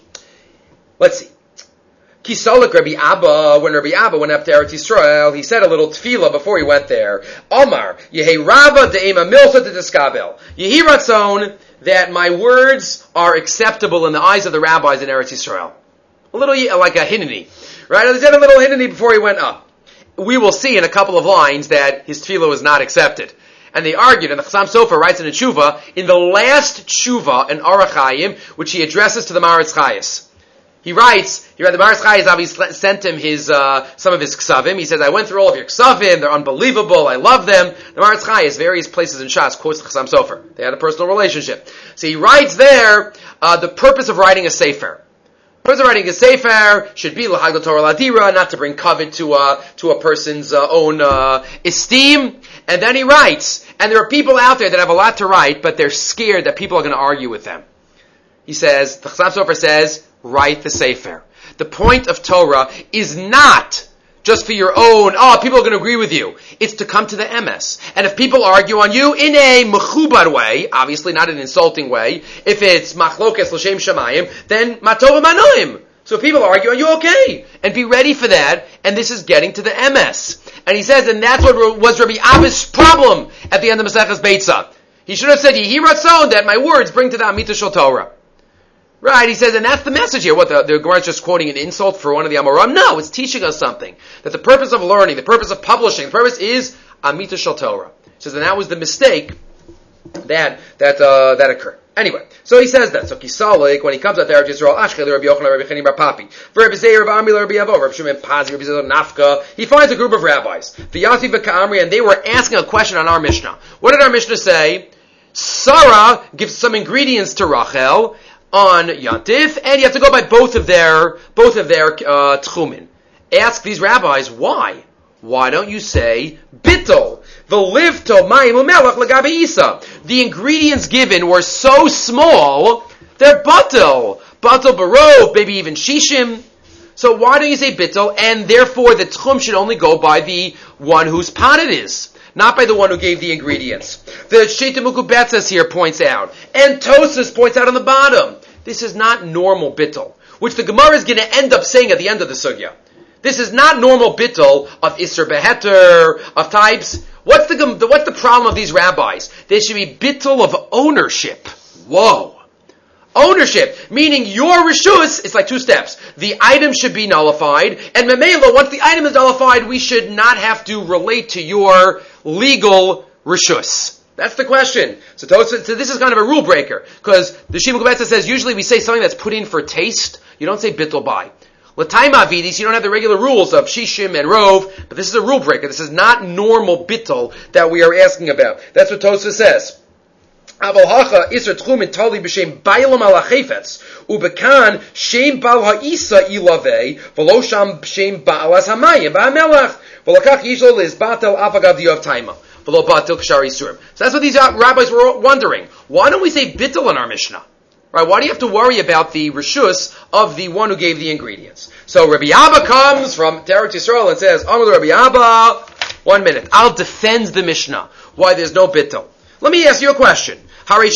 Let's see. Kisalik Rabbi Abba, when Rabbi Abba went up to Eretz Yisrael, he said a little tefillah before he went there. Omar, Yehi Rava de'ema milsa de diskabel. Yehi Ratzon, that my words are acceptable in the eyes of the rabbis in Eretz Yisrael. A little, like a hineni. Right? He said a little hineni before he went up. We will see in a couple of lines that his tefillah was not accepted. And they argued, and the Chassam Sofer writes in a tshuva, in the last tshuva in Orach Chaim, which he addresses to the Maharatz Chayes. He writes, the Maharatz Chayes obviously sent him some of his ksavim. He says, I went through all of your ksavim, they're unbelievable, I love them. The Maharatz Chayes, various places in Shas, quotes the Chassam Sofer. They had a personal relationship. So he writes there, the purpose of writing a sefer. The purpose of writing a sefer should be l'hagdol Torah ladira, not to bring covet to a person's own esteem. And then he writes, and there are people out there that have a lot to write, but they're scared that people are going to argue with them. He says, the Chassam Sofer says, write the sefer. The point of Torah is not just for your own, people are going to agree with you. It's to come to the emes. And if people argue on you in a mechubad way, obviously not an insulting way, if it's machlokes l'shem shamayim, then matov manoim. So if people argue on you, okay. And be ready for that. And this is getting to the emes. And he says, and that's what was Rabbi Abba's problem at the end of Maseches Beitzah. He should have said, Yehi Ratzon, that my words bring to the Amitah Shel Torah. Right, he says, and that's the message here. What, the Gemara is just quoting an insult for one of the Amoram? No, it's teaching us something. That the purpose of learning, the purpose of publishing, the purpose is Amitah Shel Torah. He says, and that was the mistake that occurred. Anyway, so he says that. So Kisalik, when he comes out there, Yisrael, Ashkel, Rabbi Yochanan, Rabbi Chanim, Bar Papi, for Rabbi Zeir, Rabbi Amil, Rabbi Avo, Rabbi Shimon Pazi, Rabbi Zeir, Nafka, he finds a group of rabbis, V'yati v'ka'amri, and they were asking a question on our Mishnah. What did our Mishnah say? Sarah gives some ingredients to Rachel on Yantif, and you have to go by both of their tchumin. Ask these rabbis, why? Why don't you say bittul? V'livto mayim u'melach l'gabe Isa. The ingredients given were so small, they're batel. Batel barov, maybe even shishim. So why don't you say bittul? And therefore the tchum should only go by the one whose pot it is, not by the one who gave the ingredients. The Shita Mukubetzes here points out, and Tosas points out on the bottom, this is not normal bittul, which the Gemara is going to end up saying at the end of the sugya. This is not normal bittul of Isser Beheter, of types. What's the problem of these rabbis? They should be bittul of ownership. Whoa. Ownership, meaning your rishus, it's like two steps. The item should be nullified, and memela, once the item is nullified, we should not have to relate to your legal rishus. That's the question. So this is kind of a rule breaker, because the Shimon Kubetza says usually we say something that's put in for taste. You don't say bittul by. L'taima avidis, you don't have the regular rules of shishim and rov, but this is a rule breaker. This is not normal bittul that we are asking about. That's what Tosfos says. Aval hacha iser tchumin tali b'shem bailam ala chayfetz ubekan shem bal ha'isa ilavei v'lo sham shem ba'alas hamayim ba'amelach v'lakach yishlo lizbatel afagav diyav taima v'lo batel k'shari surim. So that's what these rabbis were wondering. Why don't we say bittul in our Mishnah? Right? Why do you have to worry about the rishus of the one who gave the ingredients? So Rabbi Abba comes from Eretz Yisrael and says, Amar Rabbi Abba, 1 minute, I'll defend the Mishnah. Why there's no bittul. Let me ask you a question. What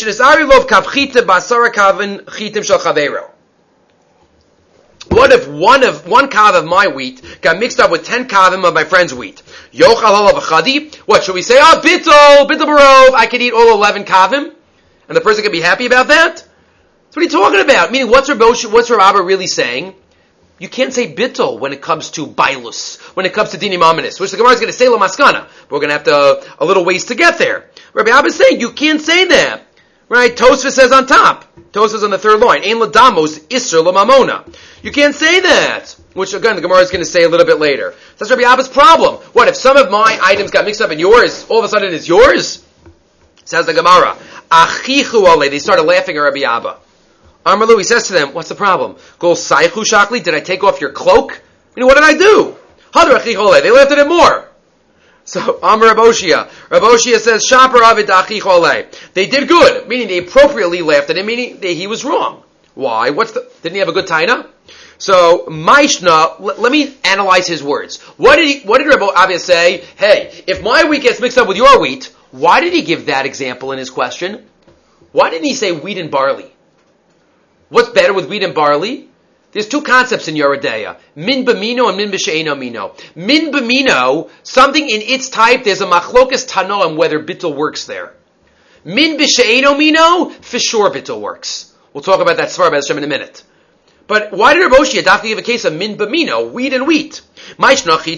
if one kav of my wheat got mixed up with 10 kavim of my friend's wheat? What should we say? Bittul barov. I could eat all 11 kavim, and the person can be happy about that. That's what are you talking about? Meaning, what's Rav Abba really saying? You can't say bittul when it comes to bailus, when it comes to dinim aminis, which the Gemara is going to say lamaskana. But we're going to have a little ways to get there. Rabbi Abba is saying you can't say that. Right? Tosfos says on top. Tosfos on the third line. Ein ladamos isser lamamona. You can't say that. Which again the Gemara is going to say a little bit later. That's Rabbi Abba's problem. What if some of my items got mixed up in yours? All of a sudden it's yours? Says the Gemara. Achichu ale. They started laughing at Rabbi Abba. Amarlu, he says to them, what's the problem? Gol saichu shakli, did I take off your cloak? What did I do? Hadar achichu ale. They laughed at him more. So, Amar Rav Oshia says, Shaper avid achichu ale. They did good, meaning they appropriately laughed at him, meaning he was wrong. Why? Didn't he have a good taina? So, Maishna, let me analyze his words. What did Rabbi Abba say? Hey, if my wheat gets mixed up with your wheat, why did he give that example in his question? Why didn't he say wheat and barley? What's better with wheat and barley? There's two concepts in Yoredeya. Min b'mino and min b'she'eno mino. Min b'mino, something in its type, there's a machlokas tanoim whether bittul works there. Min b'she'eno mino, for sure bittul works. We'll talk about that Svar B'Hashem in a minute. But why did Rav Oshia Dafka give a case of min b'mino, wheat and wheat? Why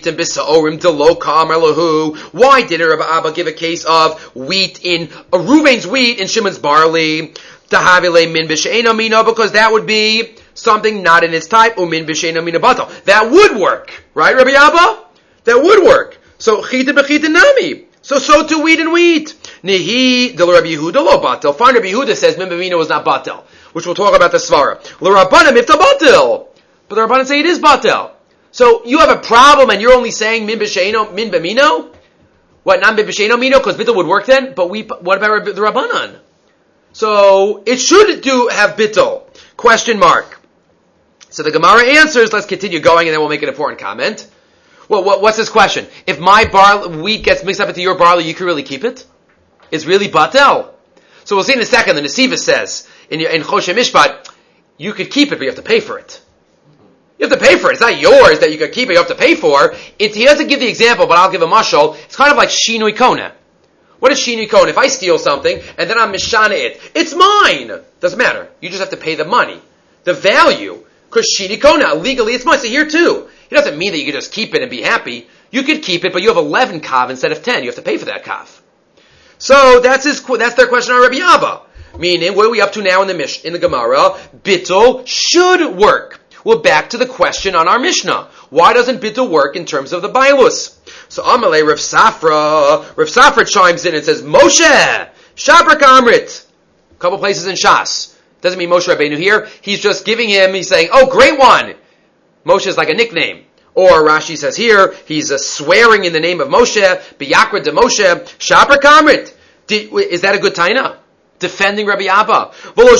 did Rav Abba give a case of wheat in Reuven's wheat and Shimon's barley? Min b'she'eno mino, because that would be something not in its type. Min b'she'eno mino batal. That would work, right, Rabbi Abba? That would work. So chita b'chita nami. So too wheat and wheat. Nehi del Rabbi Yehuda lo batal. Fine, Rabbi Yehuda says min b'mino was not batal, which we'll talk about the svara. L'Rabbanim ifta batal, but the Rabbanim say it is batal. So you have a problem, and you're only saying min b'mino. What, not min b'she'eno mino, because bittul would work then? But what about the Rabbanan? So it should have bittul. Question mark. So the Gemara answers. Let's continue going, and then we'll make an important comment. Well, what's this question? If my wheat gets mixed up into your barley, you can really keep it? It's really batel. So we'll see in a second. The Nesiva says in Choshe Mishpat, you could keep it, but you have to pay for it. You have to pay for it. It's not yours that you could keep it. You have to pay for. He doesn't give the example, but I'll give a mashal. It's kind of like shinui kona. What is shinui kona? If I steal something and then I'm mishana it, it's mine. Doesn't matter. You just have to pay the money, the value, because shinui kona legally it's mine. So here too, it doesn't mean that you can just keep it and be happy. You could keep it, but you have 11 kav instead of 10. You have to pay for that kav. So that's their question on Rabbi Abba. Meaning, what are we up to now in the Gemara? Bittul should work. We're back to the question on our Mishnah. Why doesn't bittul work in terms of the bailus? So Amalei Rav Safra chimes in and says, Moshe, Shabrak Amrit. A couple places in Shas. Doesn't mean Moshe Rabbeinu here. He's just he's saying, oh, great one. Moshe is like a nickname. Or Rashi says here, he's swearing in the name of Moshe, B'yakra de Moshe, Shabrak Amrit. Is that a good taina? Defending Rabbi Abba.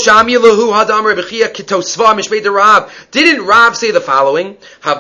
Didn't Rav say the following?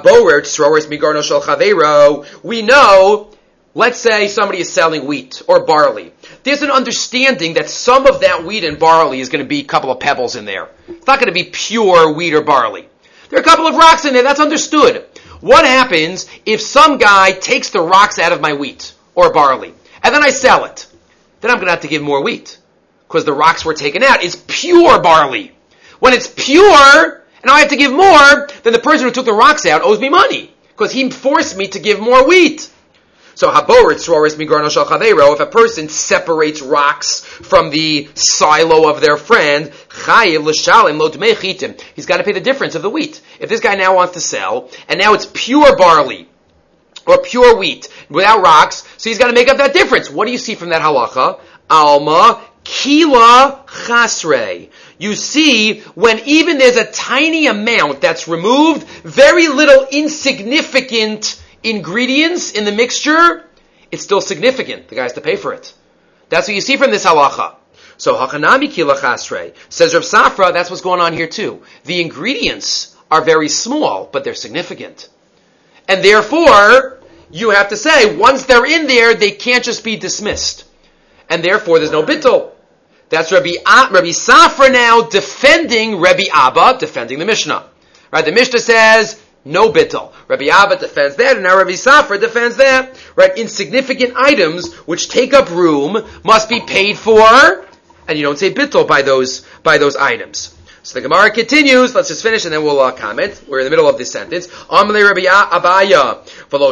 We know, let's say somebody is selling wheat or barley. There's an understanding that some of that wheat and barley is going to be a couple of pebbles in there. It's not going to be pure wheat or barley. There are a couple of rocks in there, that's understood. What happens if some guy takes the rocks out of my wheat or barley, and then I sell it? Then I'm going to have to give more wheat, because the rocks were taken out. It's pure barley. When it's pure, and I have to give more, then the person who took the rocks out owes me money, because he forced me to give more wheat. So, if a person separates rocks from the silo of their friend, he's got to pay the difference of the wheat. If this guy now wants to sell, and now it's pure barley, or pure wheat, without rocks, so he's got to make up that difference. What do you see from that halacha? Alma kila chasrei. You see, when even there's a tiny amount that's removed, very little insignificant ingredients in the mixture, it's still significant. The guy has to pay for it. That's what you see from this halacha. So, Hakanami kila chasrei. Says Rav Safra, that's what's going on here too. The ingredients are very small, but they're significant. And therefore, you have to say, once they're in there, they can't just be dismissed. And therefore, there's no bittul. That's Rabbi Safra now defending Rabbi Abba, defending the Mishnah. Right? The Mishnah says, no bittul. Rabbi Abba defends that, and now Rabbi Safra defends that. Right? Insignificant items which take up room must be paid for, and you don't say bittul by those items. So the Gemara continues. Let's just finish and then we'll comment. We're in the middle of this sentence. Amalei Rabbi Abaya.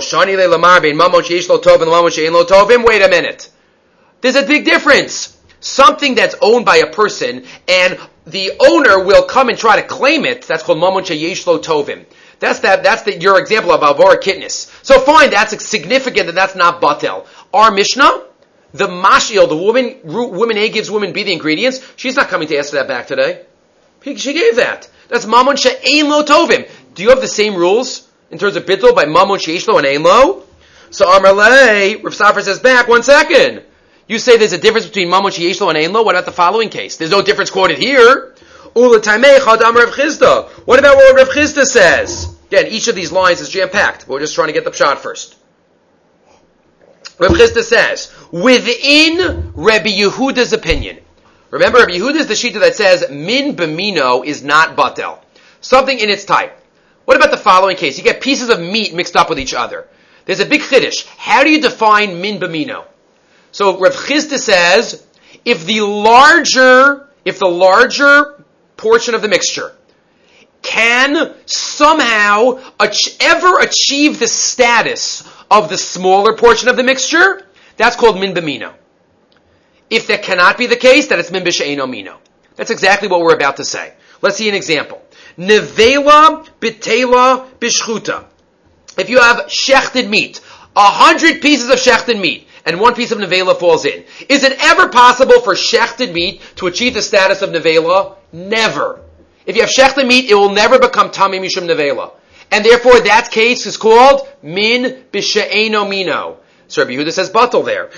Wait a minute. There's a big difference. Something that's owned by a person and the owner will come and try to claim it. That's called mamon sheyesh lo tovim. That's your example of alvora kitnis. So fine, that's significant and that's not batel. Our Mishnah, the mashil, the woman A gives woman B the ingredients. She's not coming to ask for that back today. She gave that. That's mamon she'ein lo tovim. Do you have the same rules in terms of bittul by mamon sheyesh lo and ein lo? So Amarlei, Rav Safra says back, 1 second. You say there's a difference between mamon sheyesh lo and ein lo. What about the following case? There's no difference quoted here. Ulatamei chadam Rav Chisda. What about what Rav Chisda says? Again, each of these lines is jam-packed, but we're just trying to get the pshat first. Rav Chisda says, within Rabbi Yehuda's opinion, remember Rabbi Yehuda is the shita that says, min b'mino is not batel. Something in its type. What about the following case? You get pieces of meat mixed up with each other. There's a big chiddush. How do you define min b'mino? So Rav Chisda says, if the larger portion of the mixture can somehow ever achieve the status of the smaller portion of the mixture, that's called min b'mino. If that cannot be the case, then it's min b'she'eno mino. That's exactly what we're about to say. Let's see an example. Nevela b'tela b'shchuta. If you have shechted meat, 100 pieces of shechted meat, and one piece of nevela falls in, is it ever possible for shechted meat to achieve the status of nevela? Never. If you have shechted meat, it will never become tamei mishum nevela. And therefore that case is called min b'she'eno mino. So Rabbi Yehuda says batel there.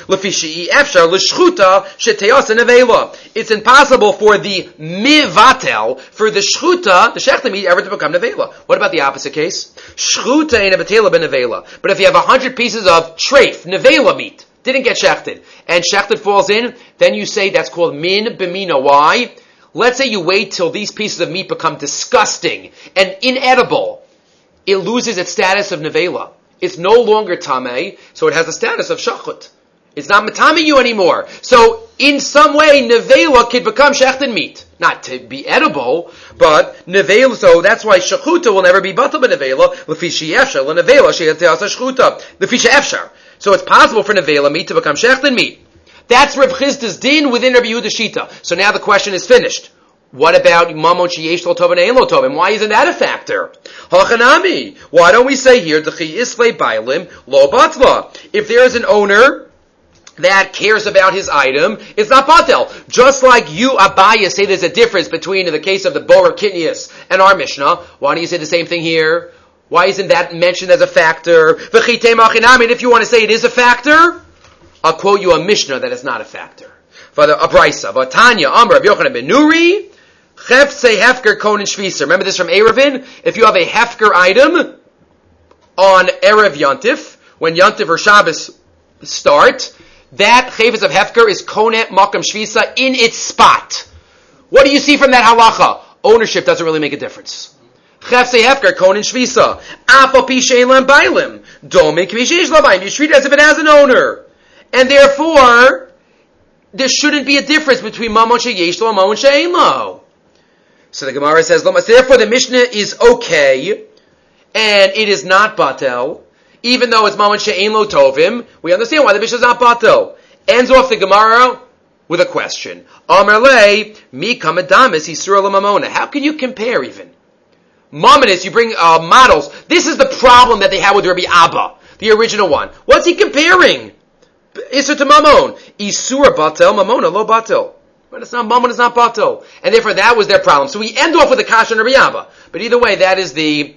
It's impossible for the mivatel, for the shchuta, the shechted meat, ever to become nevela. What about the opposite case? Shchuta ain't a betela ben nevela. But if you have 100 pieces of treif, nevela meat, didn't get shechted, and shechted falls in, then you say that's called min b'mino. Why? Let's say you wait till these pieces of meat become disgusting and inedible. It loses its status of nevela. It's no longer tamei, so it has the status of shachut. It's not matame you anymore. So, in some way, nevela could become shechted meat. Not to be edible, but nevela, so that's why shachuta will never be batal b'nevela, lefi she'efshar, l'nevela she'eteasa shchuta, lefi she'efshar. So it's possible for nevela meat to become shechted meat. That's Rav Chisda's din within Rabbi Yehuda Shita. So now the question is finished. What about mamon sheyesh lo tov and ein lo tov? And why isn't that a factor? Hachanami. Why don't we say here, d'chi islei bailim lo batla? If there is an owner that cares about his item, it's not batel. Just like you, Abaya, say there's a difference between, in the case of the Borer Kitnius and our Mishnah, why don't you say the same thing here? Why isn't that mentioned as a factor? V'chitei machinami. And if you want to say it is a factor, I'll quote you a Mishnah that is not a factor. Father Abraisa, Vatanya, Amr, Rabbi Yochanan ben Nuri, Cheftzei hefker konin shvisa. Remember this from Erevin? If you have a hefker item on Erev Yontif, when Yontif or Shabbos start, that chayvus of hefker is konet makam shvisa in its spot. What do you see from that halacha? Ownership doesn't really make a difference. Cheftzei hefker konin shvisa. Apo pi she'elam bailim. Domik k'mishish labayim. You treat it as if it has an owner. And therefore, there shouldn't be a difference between mamon she'yesh lo and mamon she'ein lo. So the Gemara says, therefore the Mishnah is okay, and it is not batel, even though it's mamon she'ein lo tovim. We understand why the Mishnah is not batel. Ends off the Gemara with a question. Amar le, mi kamadamis yisur mamona. How can you compare even? Mamonis, you bring models. This is the problem that they had with Rabbi Abba, the original one. What's he comparing? Isur to mamon. Isur batel, mamona lo batel. But it's not mamon, it's not batel. And therefore that was their problem. So we end off with the kasha and Rabbi Abba. But either way, that is the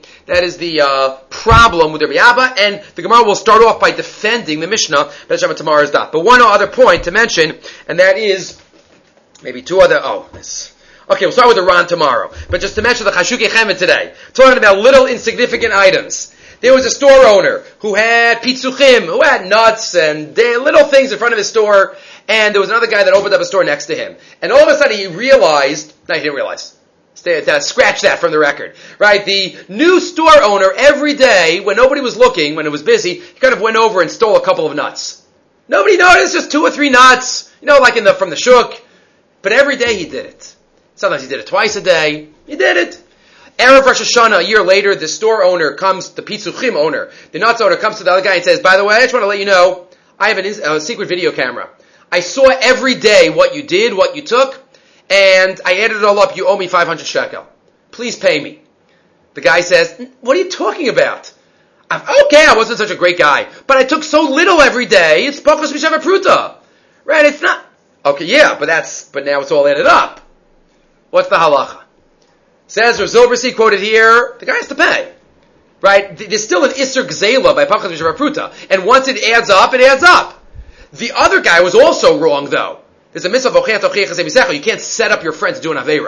problem with Rabbi Abba, and the Gemara will start off by defending the Mishnah, B'Shem tomorrow's daf. But one other point to mention, and that is, maybe two other, okay, we'll start with the Ran tomorrow. But just to mention the Chashukei Chemed today, talking about little insignificant items. There was a store owner who had pitzuchim, who had nuts and little things in front of his store, and there was another guy that opened up a store next to him. And all of a sudden he realized, no, he didn't realize. Scratch that from the record. Right? The new store owner, every day, when nobody was looking, when it was busy, he kind of went over and stole a couple of nuts. Nobody noticed, just 2 or 3 nuts, like from the shuk. But every day he did it. Sometimes he did it twice a day. He did it. Erev Rosh Hashanah, a year later, the store owner comes, the pitzuchim owner, the nuts owner comes to the other guy and says, by the way, I just want to let you know, I have a secret video camera. I saw every day what you did, what you took, and I added it all up. You owe me 500 shekel. Please pay me. The guy says, what are you talking about? Okay, I wasn't such a great guy, but I took so little every day, it's pachos mishava pruta. Right, it's not. Okay, yeah, but now it's all added up. What's the halacha? Says Rav Zilberstein, quoted here, the guy has to pay. Right? There's still an Isser Gzela by Pachas Mishra Pruta. And once it adds up, it adds up. The other guy was also wrong, though. There's a mitzvah of Ochech Tochech Chesed Misecha. You can't set up your friend to do an Aveira.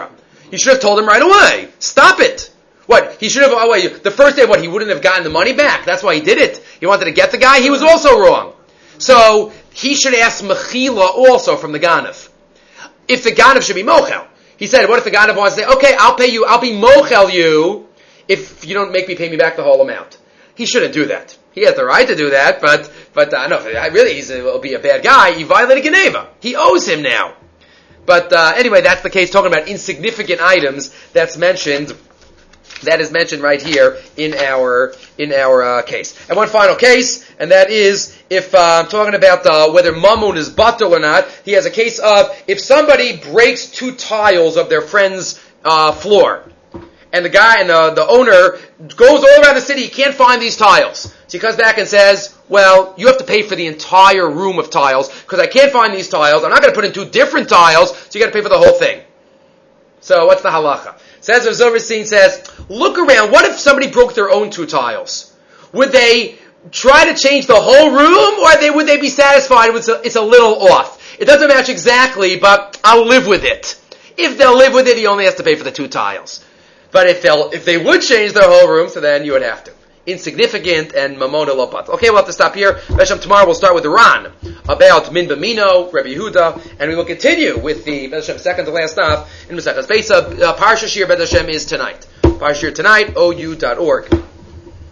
You should have told him right away. Stop it. What? He should have, the first day, he wouldn't have gotten the money back. That's why he did it. He wanted to get the guy. He was also wrong. So, he should ask Mechila also from the Ganav. If the Ganav should be Mochel. He said, what if the Ganav wants to say, okay, I'll pay you, I'll be Mochel you if you don't make me pay me back the whole amount. He shouldn't do that. He has the right to do that, but no, really, he'll be a bad guy. He violated Geneva. He owes him now. But anyway, that's the case, talking about insignificant items that is mentioned right here in our case. And one final case, and that is if I'm talking about whether mamun is batel or not. He has a case of if somebody breaks 2 tiles of their friend's floor, and the guy and the owner goes all around the city, he can't find these tiles. So he comes back and says, well, you have to pay for the entire room of tiles because I can't find these tiles. I'm not going to put in 2 different tiles, so you got to pay for the whole thing. So what's the halacha? Says Rav Zilberstein says, look around. What if somebody broke their own 2 tiles? Would they try to change the whole room, or would they be satisfied with it's a little off? It doesn't match exactly, but I'll live with it. If they'll live with it, he only has to pay for the 2 tiles. But if they would change their whole room, so then you would have to. Insignificant and mamona lopat. Okay, we'll have to stop here. Beshem, tomorrow we'll start with the Ran about Min Bamino, Rabbi Yehuda, and we will continue with the Beshem second to last stop in Maseches Beisa. Parsha Shir Beshem is tonight. Parsha Shir tonight, ou.org.